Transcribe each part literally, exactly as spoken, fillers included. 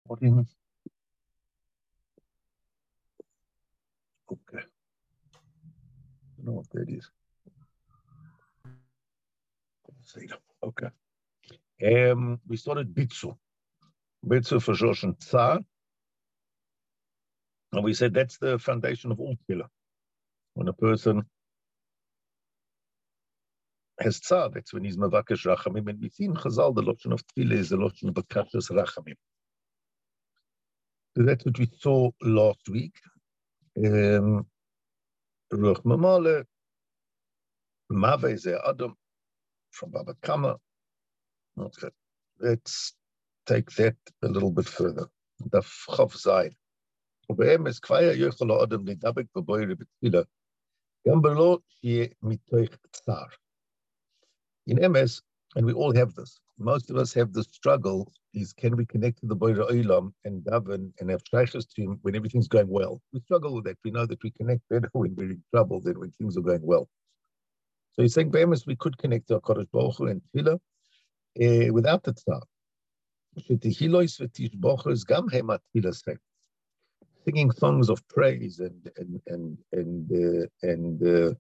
What do you mean? Okay. I don't know what that is. Okay. Um, we started Bitsu. Bitsu for Josh and Tsar. And we said that's the foundation of all tefillah. When a person has Tsar, that's when he's Mavakesh Rachamim. And we see in Chazal, the Lashon of tefillah is the Lashon of Bakashas Rachamim. So that's what we saw last week. Um, Ruach Mamale, Mave Ze Adam from Baba Kama. Okay. Let's take that a little bit further. The Chav Zayin. ובאמס כבר יכול האדם לדבק בבויר בתפילה, גם בלא שיהיה מתוך צער. In M S, and we all have this, most of us have the struggle, is can we connect to the Boyer Olam and daven and have shaykhs to him when everything's going well? We struggle with that. We know that we connect better when we're in trouble than when things are going well. So he's saying, Be'emes, we could connect to HaKadosh Baruch Hu and Tefillah uh, without the tzar. Shetehilois v'tishbochos gam hema tefillah sek. Singing songs of praise and and and and uh, and uh,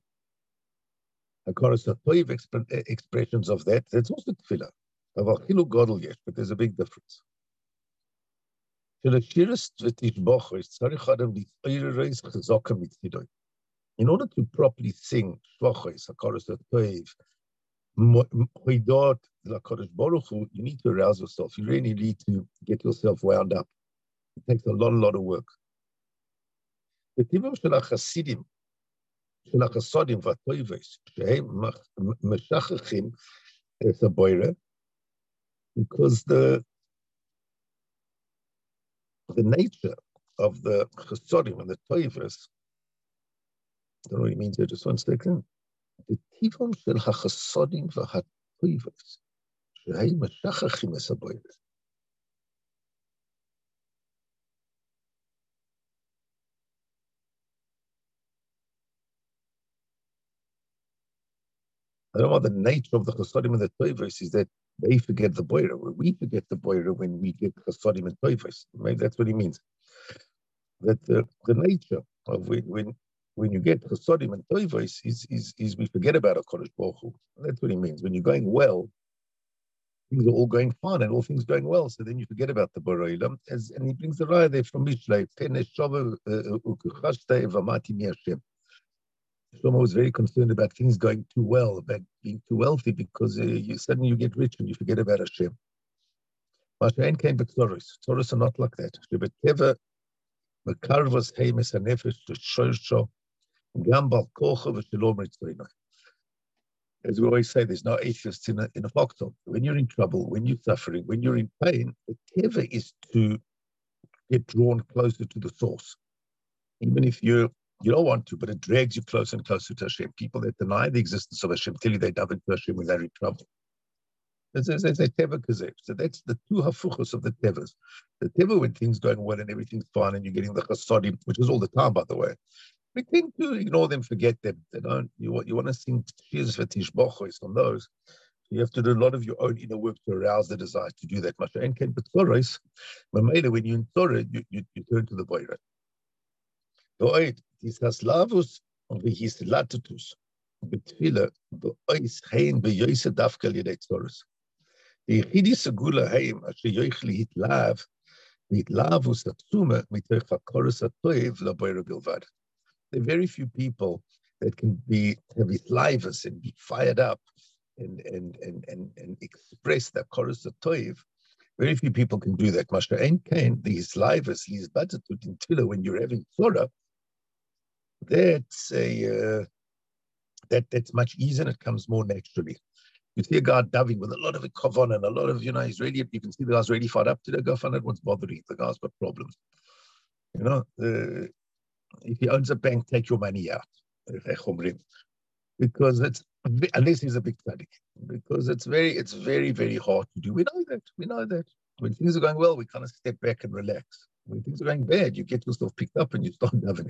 expressions of that. That's also tefillah. But there's a big difference. In order to properly sing shvachos, hakaras hatoiv, moidot lakadosh baruch hu, you need to arouse yourself. You really need to get yourself wound up. It takes a lot, a lot of work. The tivum shel hachasidim, shel hachasodim v'atoives, shehem meshachachim es haboire, because the the nature of the chasodim and the toives, I don't know what it means here, just one second. The tivum shel hachasodim v'atoives, shehem meshachachim es haboire. I don't know what the nature of the chasodim and the toivos is that they forget the boira. We forget the boira when we get chasodim and toivos. Maybe that's what he means. That the, the nature of when, when when you get chasodim and toivos is, is is we forget about HaKadosh Baruch Hu. That's what he means. When you're going well, things are all going fine and all things going well. So then you forget about the boira. As and he brings the raya there from Mishlei. Shlomo was very concerned about things going too well, about being too wealthy, because uh, you suddenly you get rich and you forget about Hashem. Mashain came with Tzoros. Tzoros are not like that. As we always say, there's no atheists in a, in a foxhole. When you're in trouble, when you're suffering, when you're in pain, the teva is to get drawn closer to the source. Even if you're You don't want to, but it drags you closer and closer to Hashem. People that deny the existence of Hashem tell you they daven to Hashem when they're in trouble. It's a teva kazeh. So that's the two hafuchos of the tevas. The teva when things going well and everything's fine and you're getting the chasodim, which is all the time, by the way. We tend to ignore them, forget them. They don't. You want you want to sing shirs v'tishbochos on those. You have to do a lot of your own inner work to arouse the desire to do that. Mashaen ken b'tzoros. When you're in Torah, you, you, you turn to the boyra. Doit Tisaslavus und his latitus betfile beis hein beyoise dafka lidexorus. Die Chidi Segula heim asher yoichli hitlav hitlavus atsume mitoch hakoros atoiv laboira bilvad. There are very few people that can be have hitlavus and be fired up and and and and, and express the koros atoiv. Very few people can do that. Mashra ein kain the hitlavus his batatut in tefillah when you're having Torah. That's a uh, that that's much easier and it comes more naturally. You see a guy davening with a lot of kavan and a lot of, you know, he's really, you can see the guy's really fired up today. Go find out what's bothering the guy's got problems. You know, uh, if he owns a bank, take your money out. Because it's, unless he's a big tzaddik, because it's very, it's very, very hard to do. We know that. We know that. When things are going well, we kind of step back and relax. When things are going bad, you get yourself picked up and you start davening.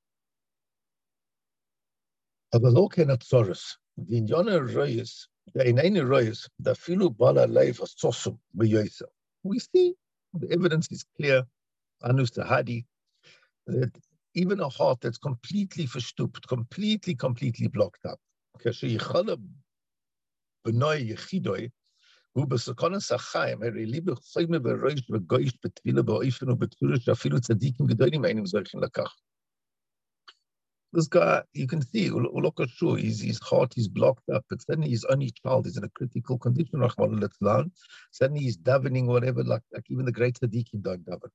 Aber lo kenat Tzoros. The Indiana Royes, the Inane Royes, the Filu Bala Leif Sosum Beyoisa. We see The evidence is clear, Anu Sahadi, that even a heart that's completely verstooped, completely, completely blocked up, הוא בסכנת החיים, הרי ליבה חיימה בראש וגויש בתפילה באופן ובתפילה שאפילו צדיקים גדולים אינם זוכים לכך. This guy, you can see, הוא לא קשור, his, his heart is blocked up, but suddenly his only child is in a critical condition, Rahman al-Islam. Suddenly he's davening, whatever, like, like even the great tzaddikim don't daven.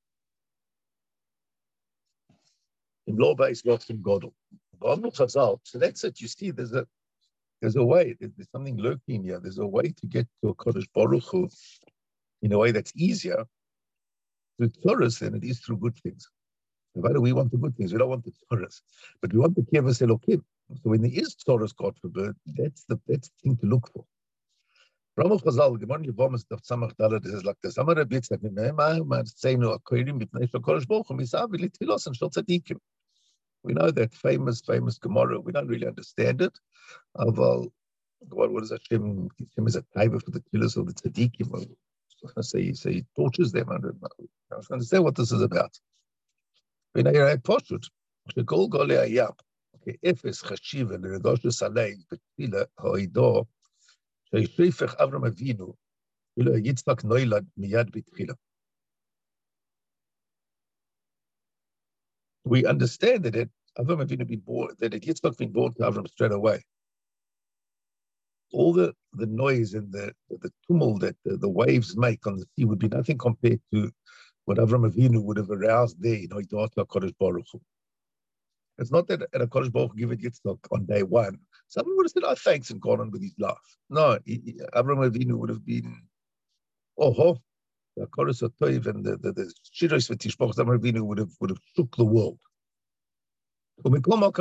In law base, lots in Godel. So that's it, you see, there's a There's a way, there's something lurking here. There's a way to get to a Kodesh Baruch Hu in a way that's easier through Torahs than it is through good things. Why do we want the good things? We don't want the Torahs, but we want the Kivas Elokim. So when there is Torahs, God forbid, that's the that's the thing to look for. Ramach Chazal, Gemara Yevomas Daf Tzamach Dalet is like the Samar Rabbi Yitzchak, Mimema Seinu Akorim B'Pnei Shel Kodesh Baruch Hu Misav V'Litfilos and Shel Tzadikim. We know that famous, famous Gemara. We don't really understand it. Aval, what, what is Hashem? Hashem is a taiva for the killers of the tzaddikim. So he, so he tortures them. I don't know. I was going to say what this is about. When I write Poshut, Shekol Gole Ayam, okay, Efes Chashiva, Leregosh Salei, Betfila, Hoido, Sheishifech Avram Avinu, Ilo Yitzchak Noilad Miyad Betfila. We understand that it, Avram Avinu been born, that it Yitzchak been born to Avram straight away. All the, the noise and the, the tumult that the, the waves make on the sea would be nothing compared to what Avram Avinu would have aroused there, you know, Kodesh Baruch Hu. It's not that at a Kodesh Baruch Hu give it Yitzchak on day one. Someone would have said, oh, thanks, and gone on with his life. No, he, he, Avram Avinu would have been, oh, ho, the Kodesh Otoiv and the, the, the Shiros V'Tishboch, Avram Avinu would have, would have shook the world. But you can't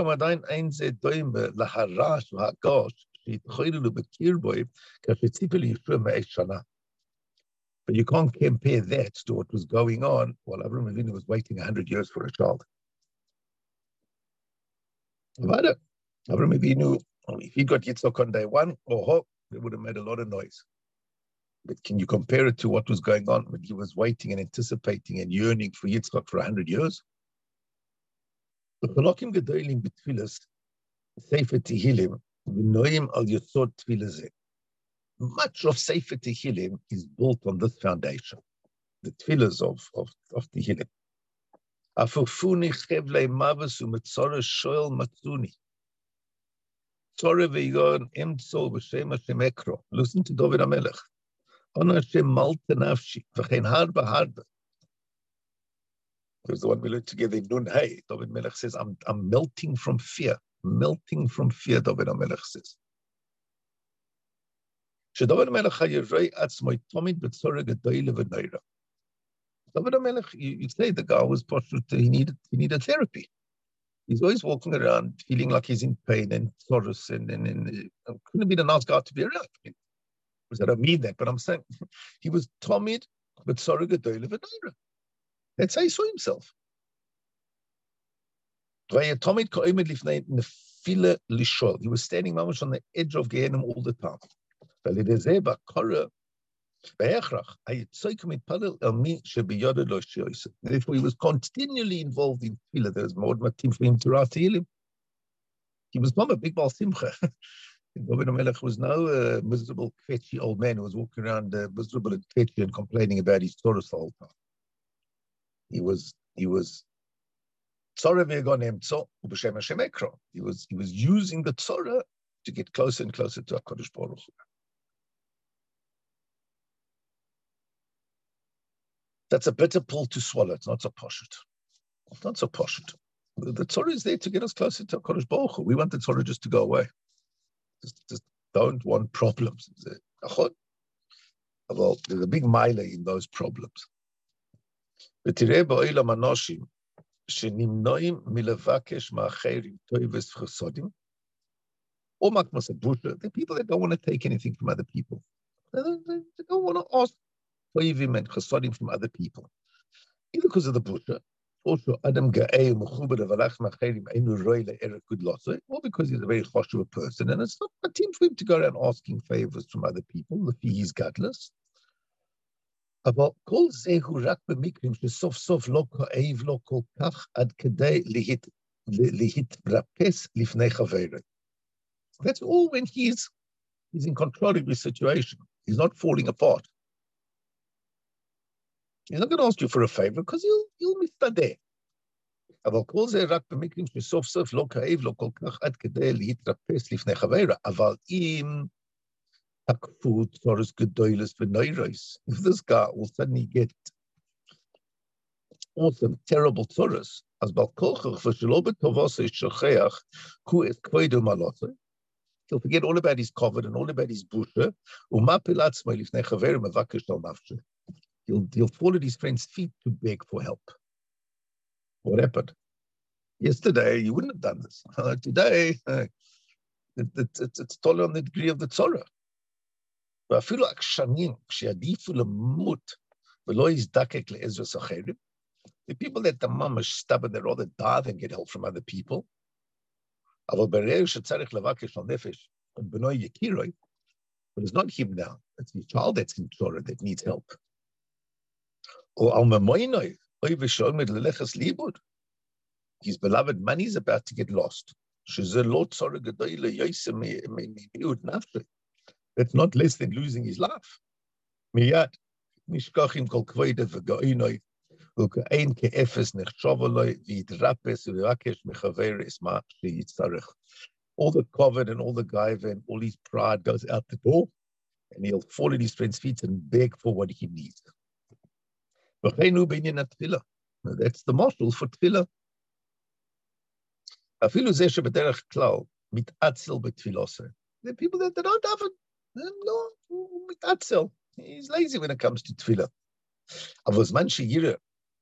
compare that to what was going on while Avram Avinu was waiting a hundred years for a child. Avram Avinu, if he got Yitzchak on day one, oh, it would have made a lot of noise. But can you compare it to what was going on when he was waiting and anticipating and yearning for Yitzchak for a hundred years? The Cholokim Gedolim B'Tfilas, Sefer Tehillim, V'noim al Yosod Tfilazeh. Much of Sefer Tehillim is built on this foundation, the Tfilas of, of, of Tehillim. Afufuni Chevlei Mavas U'Metzora Shoel Matzuni. Tzora V'Yon Emtzo V'Shem Hashem Ekro. Listen to David HaMelech. Ona Hashem Malta Nafshi, V'chein Harba Harba. It was the one we learned together in Nun Hey. David Melech says, I'm, I'm melting from fear. Melting from fear, David Melech says. David Melech you, you say the guy was postured, he needed, he needed therapy. He's always walking around feeling like he's in pain and sorrow, and, and, and uh, couldn't have been a nice guy to be around. I mean, I don't mean that, but I'm saying he was Tomid, but sorry, that's how he saw himself. He was standing mamash on the edge of Gehenna all the time. Therefore, he was continually involved in tefillah. There was more matim for him to write Tehillim. He was not a big Baal Simcha. David HaMelech was no uh, miserable, kvetchy old man who was walking around uh, miserable and kvetchy and complaining about his Torah the whole time. He was, he was, he was, he was using the Torah to get closer and closer to HaKadosh Baruch Hu. That's a bitter pill to swallow. It's not so poshut. It's not so poshut. The, the Torah is there to get us closer to HaKadosh Baruch Hu. We want the Torah just to go away. Just, just don't want problems. Well, there's a big mile in those problems. ותראה בעולם אנושים שנמנעים מלבקש מאחרים טויבס וחסודים, or makmas busha, the people that don't want to take anything from other people. They don't, they don't want to ask toivim and chasodim from other people. Either because of the busha, also Adam Ga'ei Mechubad Avalach Macherim Einu Roile Erev Good Losse, or because he's a very choshev person, and it's not a team for him to go around asking favors from other people if he's godless. אבל כל זה הוא רק במקרים שסוף סוף לא כואב לו כל כך עד כדי להת, להתרפס לפני חברו. That's all when he's, he's in control of his situation. He's not falling apart. He's not going to ask you for a favor because you'll, you'll מסתדר. אבל כל זה רק במקרים שסוף סוף לא כאב לו כל כך עד כדי להתרפס לפני חברו. אבל אם תקפו צורס גדולס ונוירוס, if this guy will suddenly get awesome, terrible צורס, אז בעל כוכך ושלא בטובו שוכח, הוא את כבודו מעלותו, he'll forget all about his covet and all about his busha, ומפיל עצמו לפני חברו מבקש על נפשו. He'll, he'll fall at his friend's feet to beg for help. What happened? Yesterday, you wouldn't have done this. Uh, today, uh, it, it, it, it's taller on the degree of the tzorah. ואפילו עקשנים, כשיעדיפו למות, ולא יזדקק לעזרת אחרים, the people that the mamash stubborn, they'd rather die than get help from other people. אבל ברגע שצריך לבקש על נפש, בנוי יקירוי, but it's not him now. It's his child that's in tzorah that needs help. או על ממוינוי, אוי ושעומד ללכת לאיבוד. His beloved money is about to get lost. שזה לא צורah גדולה יוסף ממיעוט נפשי. That's not less than losing his life. מיד, נשכח עם כל כבודו וגאונוי, וכאין כאפס נחשוב עליי, ויתרפס ויבקש מחברו מה שיצטרך. All the covet and all the gaiva and all his pride goes out the door, and he'll fall at his friend's feet and beg for what he needs. וכן הוא בעניין התפילה. That's the marshal for תפילה. אפילו זה שבדרך כלל מתעצל בתפילוסו. The people that they don't have it, לא, הוא מתעצל. He's lazy when it comes to תפילה. אבל זמן שיראה,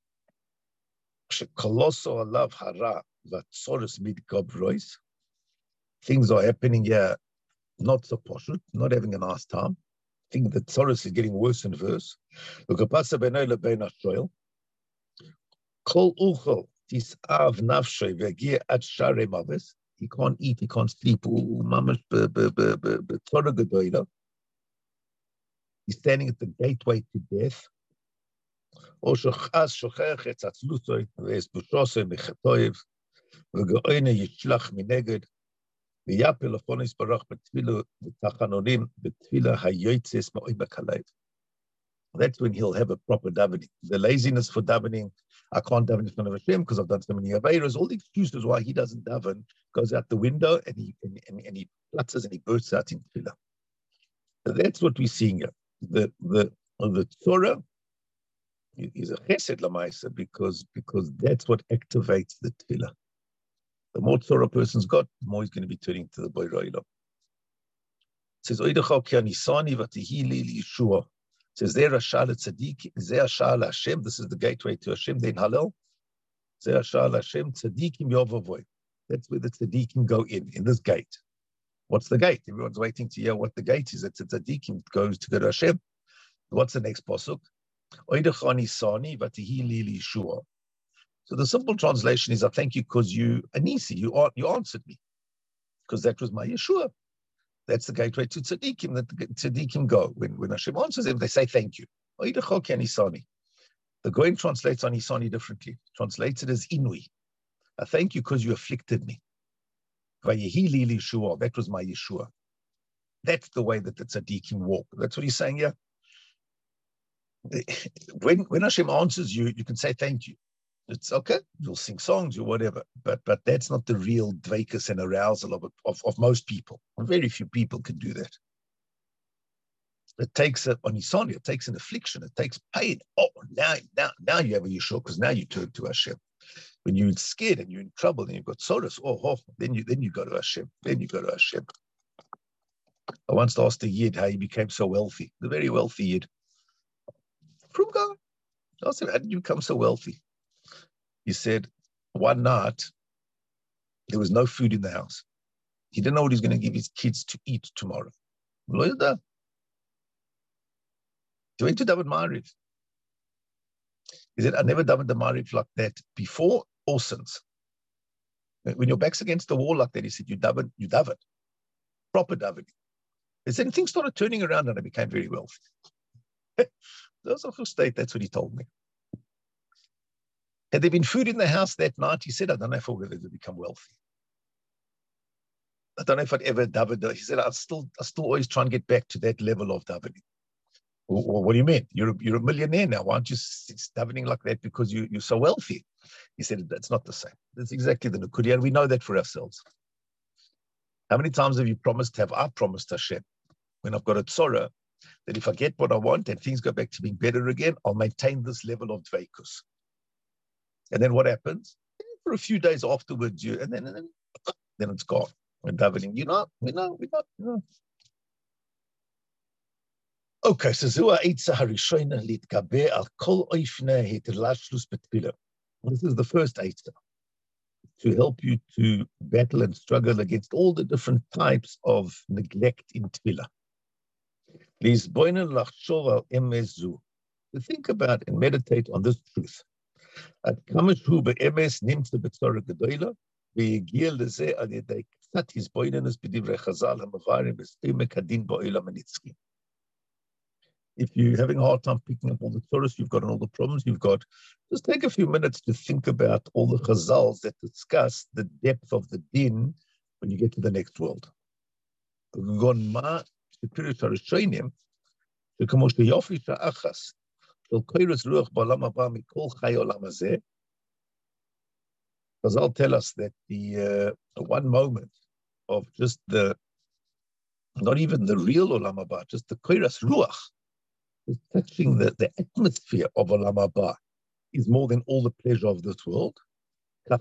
כשקולוסו עליו הרע והצורס מתגברויס, things are happening here not so poshut, not having a nice time. I think the Tzoros is getting worse and worse. וכפסה בינו לבין השואל, כל אוכל תסעב נפשי והגיע עד שערי מוות, he can't eat, he can't sleep, הוא ממש בצורה גדולה. He's standing at the gateway to death. או אז שוכח את עצלותו והסבושוסו מחטאיו, וגאונו ישלח מנגד, ויפל לפון יסברך בתפילה ותחנונים, בתפילה היוצס מעומק הלב. That's when he'll have a proper davening. The laziness for davening, I can't daven in front of Hashem because I've done so many aveiros, all the excuses why he doesn't daven goes out the window and he and, and, and he flutters and he bursts out in tefillah. So that's what we're seeing here. The the the Torah is a chesed lamaisa because because that's what activates the tefillah. The more Torah a person's got, the more he's going to be turning to the Borei Olam. It says, Oidachal ki anisani v'tihili liyeshua. It says, Zeh Rasha l'tzadik, Zeh Rasha l'Hashem, this is the gateway to Hashem, then Hallel. Zeh Rasha l'Hashem, tzadikim yovavoy. That's where the tzadikim go in, in this gate. What's the gate? Everyone's waiting to hear what the gate is. It's a tzadikim goes to go to Hashem. What's the next pasuk? Oidachal anisani v'tihili liyeshua. So the simple translation is, I thank you because you, Anisi, you, you answered me. Because that was my Yeshua. That's the gateway to tzaddikim, that the tzaddikim go. When, when Hashem answers them, they say thank you. The Goyen translates Anisani differently. Translates it as Inui. I thank you because you afflicted me. That was my Yeshua. That's the way that the tzaddikim walk. That's what he's saying here. When, when Hashem answers you, you can say thank you. It's okay, you'll sing songs or whatever, but but that's not the real dveikus and arousal of, of of most people. Very few people can do that. It takes a onisani, it takes an affliction, it takes pain. Oh, now now now you have a Yeshua because now you turn to Hashem. When you're scared and you're in trouble and you've got sorrows, oh, oh then you then you go to Hashem. Then you go to Hashem. I once asked a Yid how he became so wealthy, the very wealthy Yid. From God. I asked him, how did you become so wealthy? He said, one night, there was no food in the house. He didn't know what he's going to give his kids to eat tomorrow. He went to daven Ma'ariv. He said, I never davened the Ma'ariv like that before or since. When your back's against the wall like that, he said, you daven, you daven. Proper davening. He said, things started turning around and I became very wealthy. State, that's what he told me. Had there been food in the house that night, he said, I don't know if I would ever become wealthy. I don't know if I'd ever daven. He said, I still, I still always try and get back to that level of davening. Well, what do you mean? You're a, you're a millionaire now. Why aren't you davening like that because you, you're so wealthy? He said, that's not the same. That's exactly the Nukudia, and we know that for ourselves. How many times have you promised, have I promised Hashem, when I've got a tzorah, that if I get what I want and things go back to being better again, I'll maintain this level of dveikus. And then what happens? For a few days afterwards, you and then and then, then it's gone. We're davening. You know, we know, we know, we know. Okay, so Zua Eitza Harishona Litkabe al Kol Oifne Heterlashlus Betfila. This is the first Eitza, to help you to battle and struggle against all the different types of neglect in Tefillah. To think about and meditate on this truth. At Kamashu be'emes nimtze betzorah gedola, ve'yegiel lezeh al yedei ktsat hizboinenus b'divrei Chazal ha'mavarim b'steimek hadin ba'olam hanitzki. If you're having a hard time picking up all the tzoros you've got and all the problems you've got, just take a few minutes to think about all the Chazals that discuss the depth of the din when you get to the next world. Gonma shepirish harishayim shekamo sheyofi sha'achas shel koiros ruach ba'olam haba mikol chay olam hazeh. Chazal tell us that the uh, one moment of just the, not even the real olam haba, just the koiros ruach, is touching the, the atmosphere of olam haba, is more than all the pleasure of this world. The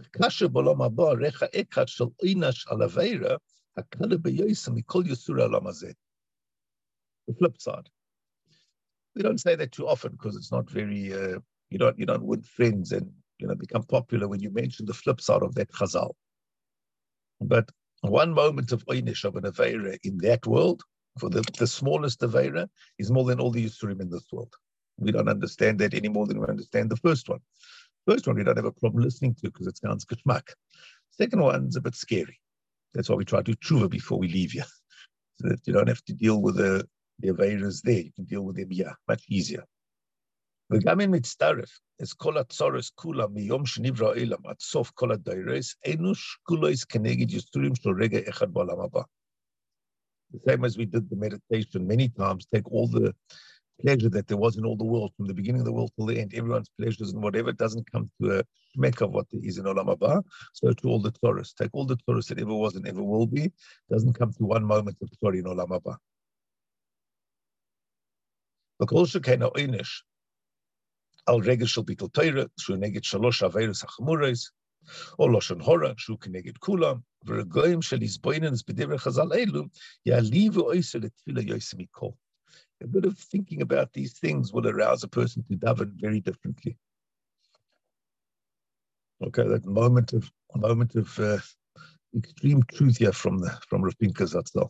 flip side. We don't say that too often because it's not very, uh, you don't you don't win friends and you know become popular when you mention the flip side of that chazal. But one moment of oynish of an aveira in that world, for the, the smallest aveira, is more than all the yisurim in this world. We don't understand that any more than we understand the first one. First one we don't have a problem listening to because it sounds geschmack. Second one's a bit scary. That's why we try to do tshuva before we leave here, so that you don't have to deal with the the aveiras there. You can deal with them here much easier. וגם אם מצטרף, אז כל הצורס כולה מיום שנברא העולם עד סוף כל הדיירס, אינו שקולויס כנגד יסורים של רגע אחד בעולם הבא. The same as we did the meditation many times, take all the pleasure that there was in all the world, from the beginning of the world till the end, everyone's pleasures and whatever doesn't come to a shmek of what there is in Olam Haba, so to all the Torahs. Take all the Torahs that ever was and ever will be, doesn't come to one moment of story in Olam Haba. וכל שכן העונש על רגל של ביטול תורה, שהוא נגד שלוש עבירות החמורות, או לשון הרע, שהוא כנגד כולם, ורגעים של הזבויננס בדברי חז"ל אלו, יעליבו עושה לתפילה יעשה מכל. A bit of thinking about these things will arouse a person to daven very differently. Okay, that moment of moment of uh, extreme truth here from the from Rav Pinka Zatzal.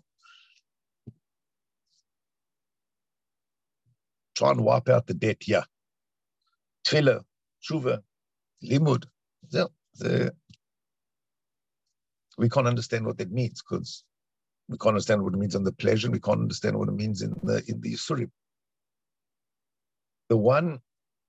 Try and wipe out the debt here. Tefillah, tshuva, limud. The, the, we can't understand what that means because we can't understand what it means on the pleasure. We can't understand what it means in the in the Yisurim. The one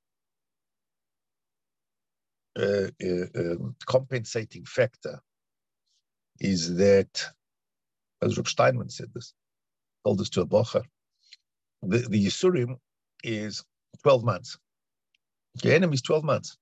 uh, uh, um, compensating factor is that, as Reb Steinman said this, told this to a bocher, the, the Yisurim is twelve months. Gehenim is twelve months.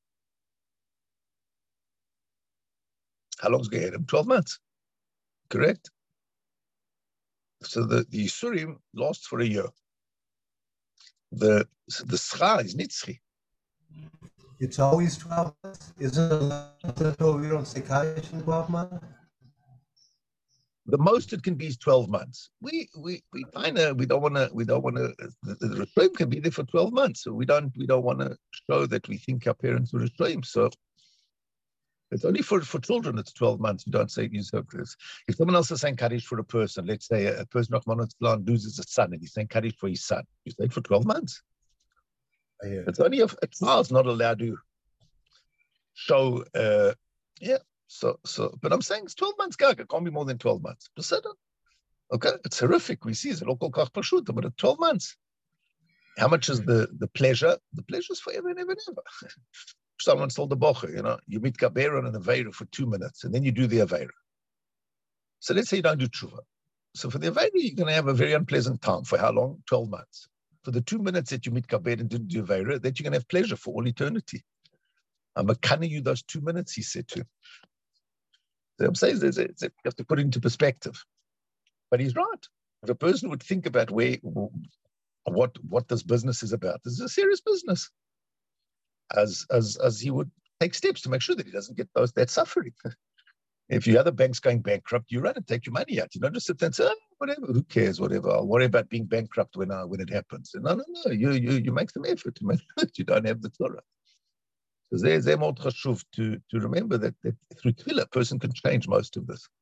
How long is Gehenim? twelve months. Correct? So the, the Yisurim lasts for a year. The the Schar is Nitzchi. It's always twelve months? Isn't it so we don't say Kaddish in twelve months? The most it can be is twelve months. We we we kind of we don't want to we don't want to. The, the Rishonim can be there for twelve months. So we don't we don't want to show that we think our parents were Rishonim. So it's only for, for children. It's twelve months. You don't say use this. If someone else is saying Kaddish for a person, let's say a, a person Rahman loses a son and he's saying Kaddish for his son, you say it for twelve months. Yeah. It's only if a child's not allowed to show. Uh, yeah. So, so, but I'm saying it's twelve months, Gag. It can't be more than twelve months. Okay, it's horrific. We see it's local kach pashut, but it's twelve months. How much is the, the pleasure? The pleasure is forever and ever and ever. Someone told the bocher, you know, you meet Gaber on an Aveira for two minutes, and then you do the Aveira. So let's say you don't do Tshuva. So for the Aveira, you're going to have a very unpleasant time. For how long? twelve months. For the two minutes that you meet Gaber and didn't do Aveira, that you're going to have pleasure for all eternity. I'm a canning you those two minutes, he said to him. So I'm saying there's a, you have to put it into perspective. But he's right. If a person would think about where, what, what this business is about, this is a serious business. As, as, as he would take steps to make sure that he doesn't get those that suffering. If your other bank's going bankrupt, you run and take your money out. You don't just sit there and say, oh, whatever, who cares, whatever. I'll worry about being bankrupt when, I, when it happens. No, no, no. You, you, you make some effort to make sure that you don't have the Torah. So there's a מאוד חשוב to, to remember that, that through Tefillah, a person can change most of this.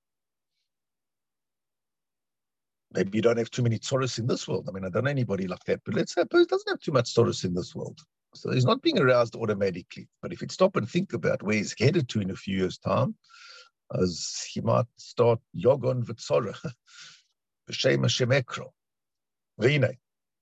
Maybe you don't have too many Tzoros in this world. I mean, I don't know anybody like that, but let's say a person doesn't have too much Tzoros in this world. So he's not being aroused automatically. But if he'd stop and think about where he's headed to in a few years' time, as he might start Yogon V'Tzorah, B'Shem Hashem Ekro, V'Inei.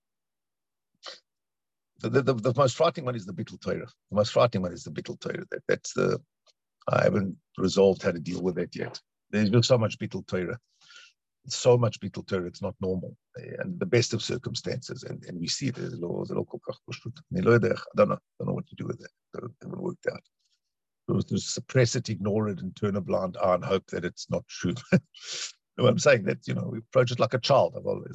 The, the, the, the most frightening one is the Bittul Torah. The most frightening one is the Bittul Torah. That, that's the, I haven't resolved how to deal with that yet. There's just so much Bittul Torah. So much Bittul Torah, it's not normal. And the best of circumstances. And, and we see it. There's a lot of I don't know. I don't know what to do with that. It haven't worked out. It was to suppress it, ignore it, and turn a blind eye and hope that it's not true. I'm saying that, you know, we approach it like a child.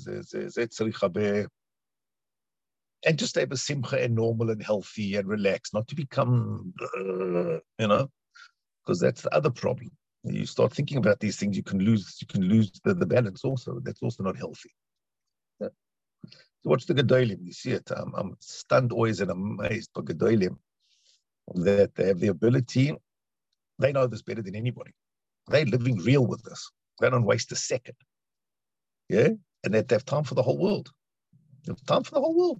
And just have a simcha and normal and healthy and relaxed, not to become, uh, you know, because that's the other problem. You start thinking about these things, you can lose, you can lose the, the balance also. That's also not healthy. Yeah. So watch the Gedolim, you see it. I'm, I'm stunned always and amazed by Gedolim that they have the ability, they know this better than anybody. They're living real with this. They don't waste a second. Yeah? And that they have time for the whole world. They have time for the whole world.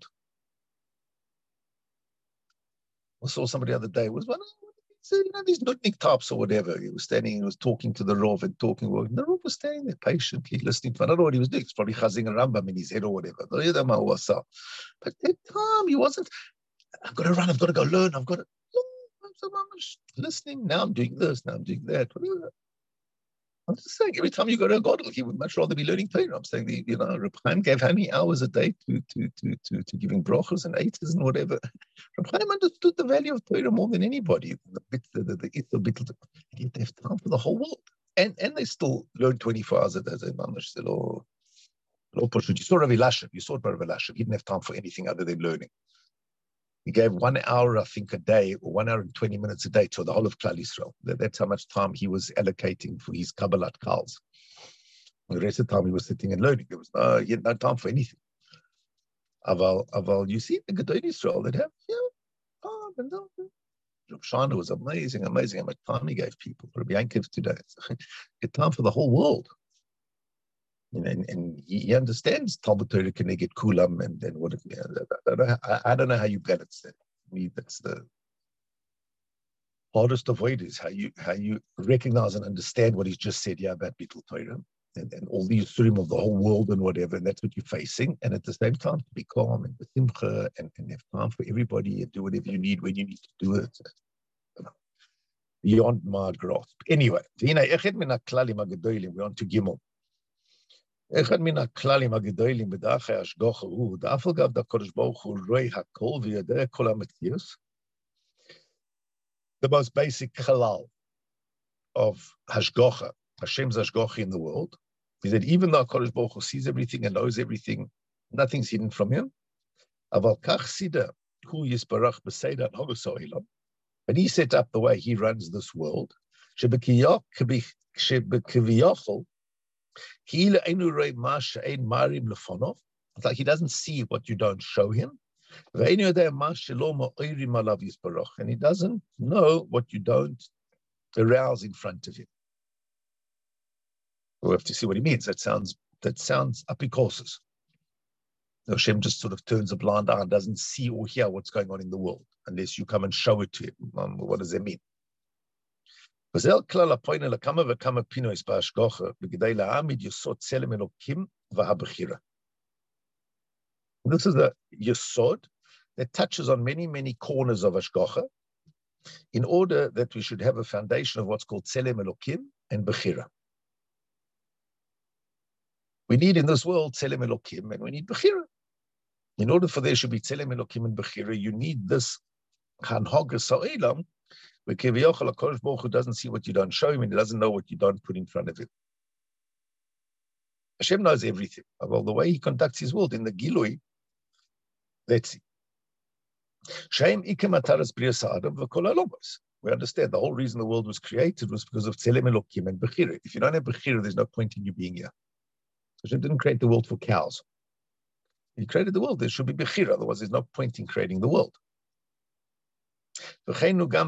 I saw somebody the other day, was one, so, you know, these nutnik types or whatever. He was standing, he was talking to the Rav and talking, and the Rav was standing there patiently listening to, I don't know what he was doing. It's probably chazing a Rambam in his head or whatever. But at that time, he wasn't, I've got to run, I've got to go learn, I've got to, so I'm just listening, now I'm doing this, now I'm doing that. I'm just saying, every time you go to a Godel, he would much rather be learning Torah. I'm saying, the, you know, Reb Chaim gave how many hours a day to to to to, to giving brachos and eights and whatever. Reb Chaim understood the value of Torah more than anybody. The bit, the the, the, the, bit, the they have time for the whole world, and and they still learn twenty-four hours a day. You saw Rav Elashev, you saw Rav Elashev. He didn't have time for anything other than learning. He gave one hour, I think, a day, or one hour and twenty minutes a day to the whole of Klal Yisrael. That, that's how much time he was allocating for his Kabbalat Kals. The rest of the time he was sitting and learning. There was no, he had no time for anything. Aval, aval, you see the Gedol Yisrael that have, yeah, oh, and Reb Shana was amazing, amazing how much time he gave people. Rabbi Yankiv today, he had time for the whole world. You know, and, and he, he understands Talmud Torah can get kulam and, and what it, yeah, I, don't know, I, I don't know how you balance that. I mean, that's the hardest of ways is how you how you recognize and understand what he's just said, yeah, about Bittul Torah and, and all the Yisurim of the whole world and whatever, and that's what you're facing. And at the same time, to be calm and with simcha and, and have time for everybody and do whatever you need when you need to do it. You know, beyond my grasp. Anyway, we're on to Gimel. אחד מן הכללים הגדולים בדרכי ההשגחה הוא, דאף על גב דהקדוש ברוך הוא רואה הכל ויודע כל המציאות. The most basic halal of hashgacha, Hashem's hashgacha in the world, is that even though HaKadosh Baruch Hu sees everything and knows everything, nothing's hidden from him. Aval kach sida hu yisbarach b'seidat hagos ha'olam. But he set up the way he runs this world. Shebekiviyachol. It's like he doesn't see what you don't show him. And he doesn't know what you don't arouse in front of him. We'll have to see what he means. That sounds that sounds apikosis. Hashem just sort of turns a blind eye and doesn't see or hear what's going on in the world unless you come and show it to him. Um, what does that mean? וזה כלל הפוינל לכמה וכמה פינויס בהשגחה, בכדי להעמיד יסוד צלם אלוקים והבחירה. This is a yesod that touches on many, many corners of Hashgacha in order that we should have a foundation of what's called Tselem Elokim and Bechira. We need in this world Tselem Elokim and we need Bechira. In order for there should be Tselem Elokim and Bechira, you need this Hanhaga Sa'elam, where Keviyachal HaKadosh Baruch Hu doesn't see what you don't show him and he doesn't know what you don't put in front of him. Hashem knows everything. Well, the way he conducts his world in the Gilui, let's see. We understand the whole reason the world was created was because of Tselem Elokim and Bechira. If you don't have Bechira, there's no point in you being here. Hashem didn't create the world for cows. He created the world. There should be Bechira, otherwise there's no point in creating the world. Same with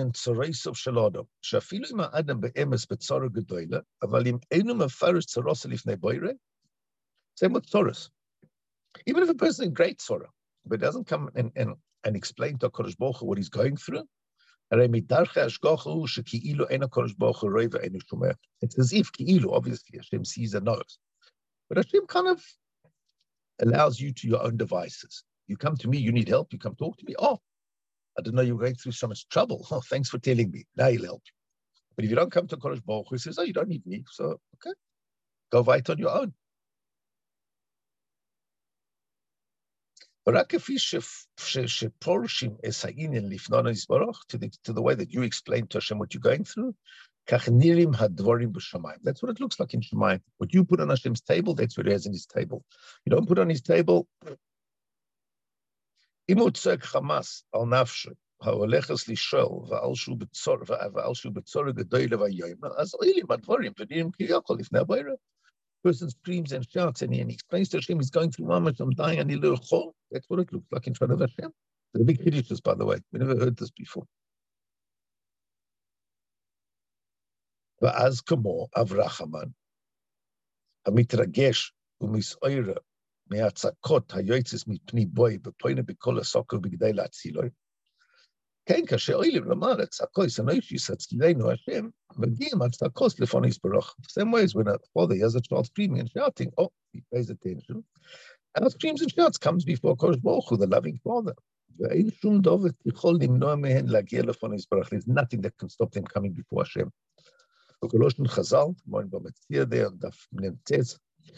Tzoros. Even if a person in great sorrow, but doesn't come and, and, and explain to HaKadosh Baruch Hu what he's going through, it's as if Ki'ilu, obviously, Hashem sees and knows. But Hashem kind of allows you to your own devices. You come to me, you need help, you come talk to me. Oh, I didn't know you were going through so much trouble. Oh, thanks for telling me. Now he'll help you. But if you don't come to HaKadosh Baruch Hu, he says, oh, you don't need me. So, okay, go fight on your own. To the, to the way that you explain to Hashem what you're going through, that's what it looks like in Shemayim. What you put on Hashem's table, that's what he has in his table. You don't put on his table. That's all person screams and shouts and he, and he explains to Hashem, he's going through mamash, I'm dying, I need a little chol. That's what it looks like in front of Hashem. It's a big chiddush, by the way. We never heard this before. Va'az kamo Avrachaman, hamitragesh u'misoira me'atzakot hayotzes mipni boy b'poine b'kol ha'sokol b'gdei la'tziloi. כן, כאשר אוילים למעלה, צעקוס אנושי סצילנו Hashem, מגיעים עד צעקוס לפוניס ברוך. The same way as when a father hears a child screaming and shouting, oh, he pays attention. And screams and shouts comes before Kodesh Baruch Hu, the loving father. There's nothing that can stop them coming before Hashem. Colossian Chazal, more in Bamatzir there, on Daf Nemtez.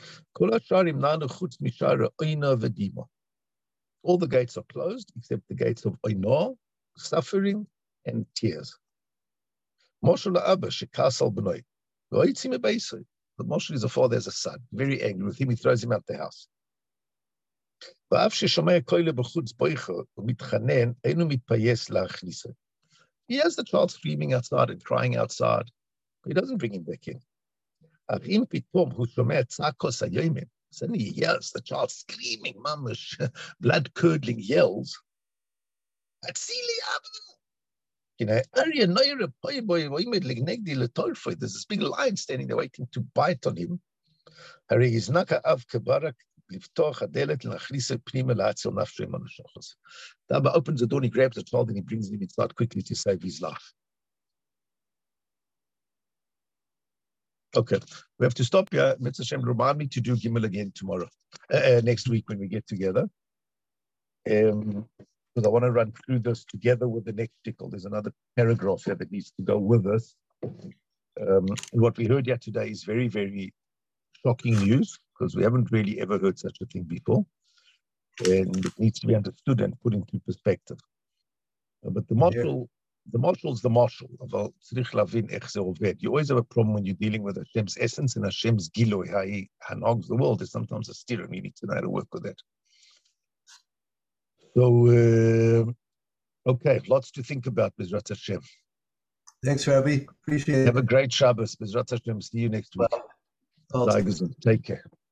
All the gates are closed except the gates of Oinah, suffering and tears. Moshe la'abba shekasal b'noi. V'oitzim ebeisoi. The Moshe is a father, has a son. Very angry with him, he throws him out the house. V'av sheshomei koile b'chutz boicho u'mitchanen einu mitpayes la'achnisa. He has the child screaming outside and crying outside. He doesn't bring him back in. Avim pitom hu shomei tzakos hayoimim. Suddenly he hears the child screaming, mamash, blood-curdling yells. You know, there's this big lion standing there waiting to bite on him. Daba opens the door and he grabs the child and he brings him inside quickly to save his life. Okay, we have to stop here. Mitzvah Hashem, remind me to do Gimel again tomorrow, uh, uh, next week when we get together. Um, because I want to run through this together with the next tickle. There's another paragraph here that needs to go with us. Um, and what we heard here today is very, very shocking news, because we haven't really ever heard such a thing before. And it needs to be understood and put into perspective. Uh, but the marshal, yeah. the marshal's the marshal. You always have a problem when you're dealing with Hashem's essence and Hashem's giloi, how he hanogs the world. There's sometimes a steer, and you need to know how to work with that. So, uh, okay, lots to think about, Bezrat Hashem. Thanks, Rabbi. Appreciate it. Have a great Shabbos, Bezrat Hashem. See you next week. Well, Take care.